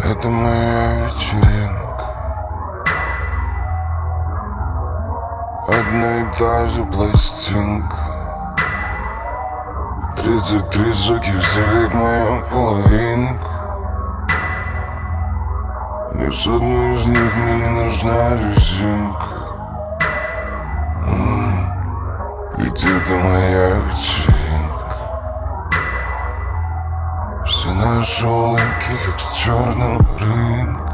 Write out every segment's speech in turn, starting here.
Это моя вечеринка. Одна и та же пластинка. 33 суки, все как моя половинка. Ни с одной из них мне не нужна резинка. Ведь это моя вечеринка. Все наши улыбки, как с черного рынка.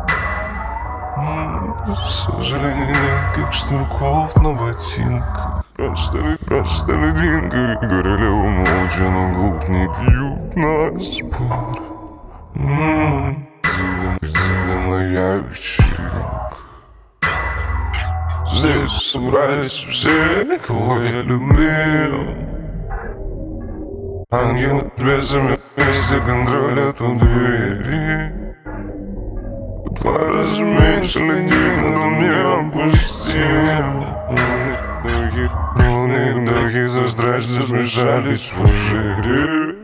К сожалению, нет, как шнурков на ботинках. Прошли деньги, Королева молча, но глух не пьют на спор. Это моя вечеринка. Здесь собрались все, кого я любил. Ангелы с бесами вместе контролят у двери. В 2 раза меньше людей, но дом не опустил. Полные вдохи за страсти смешались в жире.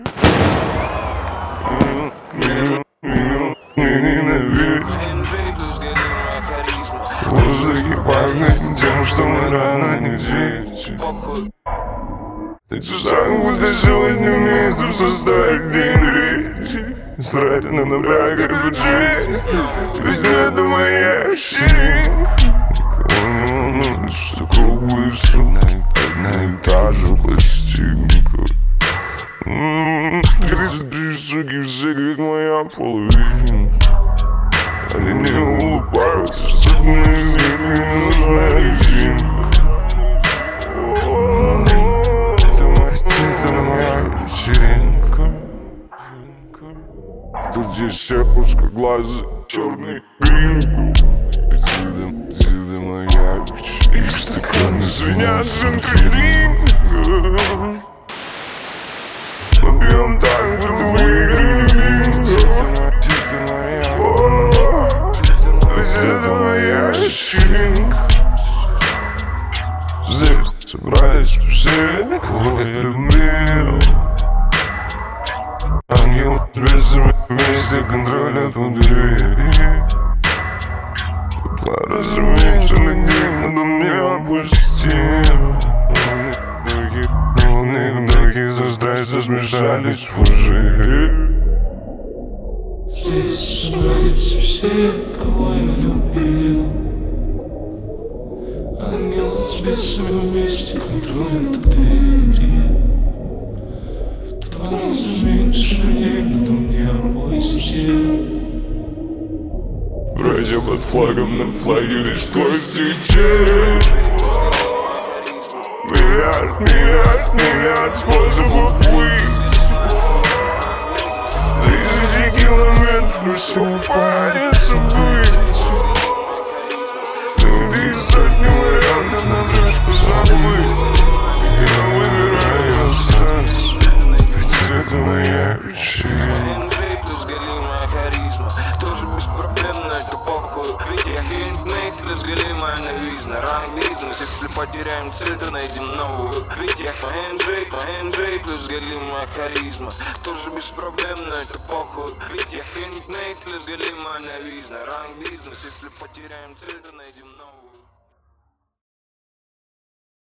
В воздухе пахнет тем, что мы рано не дети. Эти шаг будто сегодня месяц составить день третий. Сратина на брак RPG. Ведь это моя вечеринка. Никого не волнует, что круглый сон. Одна и та же пластинка. 33 суки, все как моя половинка. Они не улыбаются, что мне из них не нужна резинка. Это моя вечеринка. Тут здесь все узкоглазые, черный гринго. Это моя вечеринка. Стаканы звенят центринга. Мы пьем так, будто выиграли бинго. Это моя вечеринка. Здесь собрались все, кого я любил. Ангелы с бесами вместе контролят у двери. В 2 раза меньше людей, но дом не опустил. Полные вдохи за страсти смешались в жире. Здесь собрались все, кого я любил. Ангелы с бесами вместе контролят у двери. В 2 раза меньше людей, но дом не опустил. Братья под флагом, на флаге лишь кости и череп. Миллиард способов выйти. 1000 километров, все в паре событий. Люди сотни вариантов на дружку забыть. Я выбираю остаться, ведь это моя вечеринка. Тоже беспроблемно, это похуй. Ведь я хендмейд, разгалимая новизна. Ранг бизнес, если потеряем цель, то найдем новую. Ведь я хенджей, плюс галимая харизма. Тоже беспроблемно, это похуй. Ведь я хендмейд, плюс галимая новизна. Ранг бизнес, если потеряем цель, то найдем новую.